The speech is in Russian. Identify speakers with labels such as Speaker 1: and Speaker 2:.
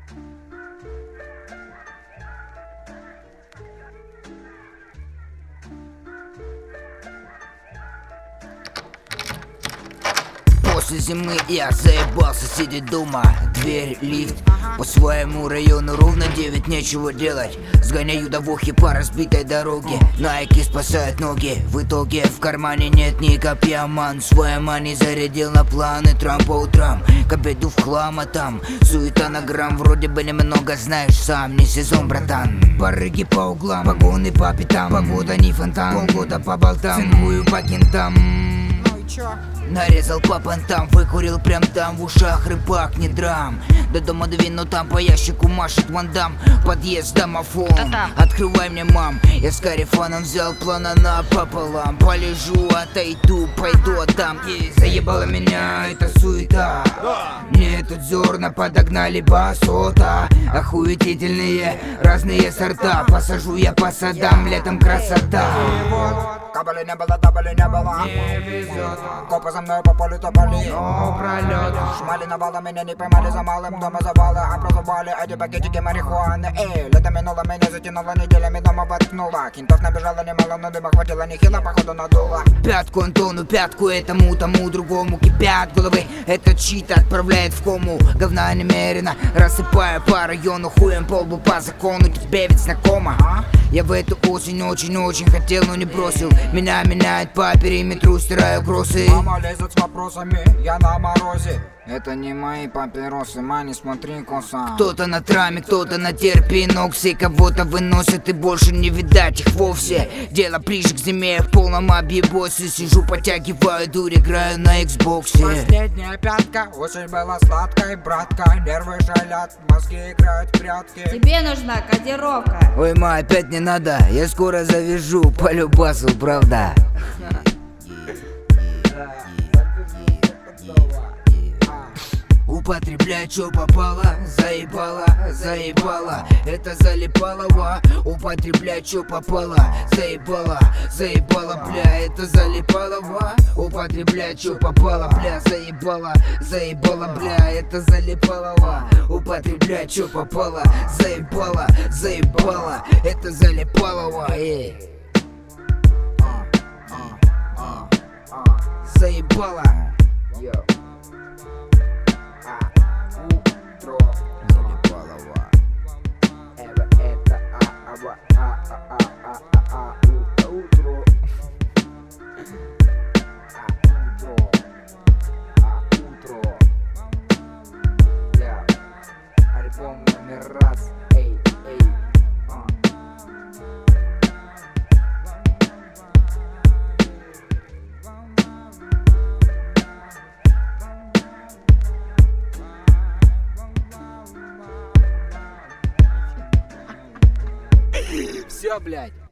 Speaker 1: После зимы я заебался сидеть дома. Дверь, лифт, по своему району ровно 9, нечего делать. Сгоняю до вохи по разбитой дороге. Найки спасают ноги, в итоге в кармане нет ни копья. Ман свой мани зарядил на планы. Трамп по утрам, к обеду в хлам, а там суета на грамм. Вроде бы немного знаешь сам, не сезон, братан. Барыги по углам, погоны по пятам. Погода не фонтан, полгода по болтам. Цингую по кентам. Нарезал по понтам, выкурил прям там. В ушах рыбак, не драм. До дома двину, там по ящику машет вандам. Подъезд, домофон, открывай мне, мам. Я с карифаном взял плана напополам. Полежу, отойду, пойду отдам. Заебала меня эта суета. Мне тут зерна подогнали басота. Охуетительные разные сорта. Посажу я по садам, летом красота.
Speaker 2: Кабали не было, табали не было.
Speaker 1: Не везет,
Speaker 2: Копы за мной по полю топали.
Speaker 1: но пролет.
Speaker 2: Шмали навала, меня не поймали за малым. Дома завалы, образовали эти пакетики марихуаны. Лето минуло, меня затянуло, неделями дома воткнуло. Кентов набежало немало, но дыма хватило нехило, походу надуло.
Speaker 1: Пятку Антону, пятку этому, тому, другому. Кипят головы, этот чит отправляет в кому. Говна немерено, рассыпая по району. Хуем по лбу по закону, тебе ведь знакомо. Я в эту осень очень-очень хотел, но не бросил. Меня меняет по периметру, стираю кроссы.
Speaker 2: Мама лезет с вопросами, я на морозе. Это не мои папиросы, мани, смотри, коса.
Speaker 1: Кто-то на траме, кто-то на терпиноксе. Кого-то выносят и больше не видать их вовсе. Дело ближе к зиме, в полном объебосе. Сижу, подтягиваю дурь, играю на Xbox'е.
Speaker 2: Последняя пятка, осень была сладкой, братка. Нервы шалят, мозги играют в прятки.
Speaker 3: Тебе нужна кодировка.
Speaker 1: Ой, ма, опять не надо, я скоро завяжу по любасу, правда. Употребляй, чё попало, заебало, заебало. Это залипалово. Употребляй, чё попало, заебало, заебало, бля. Это залипалово. Употребляй, чё попало, бля, заебало, заебало, бля. Это залипалово. Употребляй, чё попало, заебало, заебало. Это залипалово, заебало.
Speaker 2: Альбом номер раз, эй, эй.
Speaker 1: Все, блядь.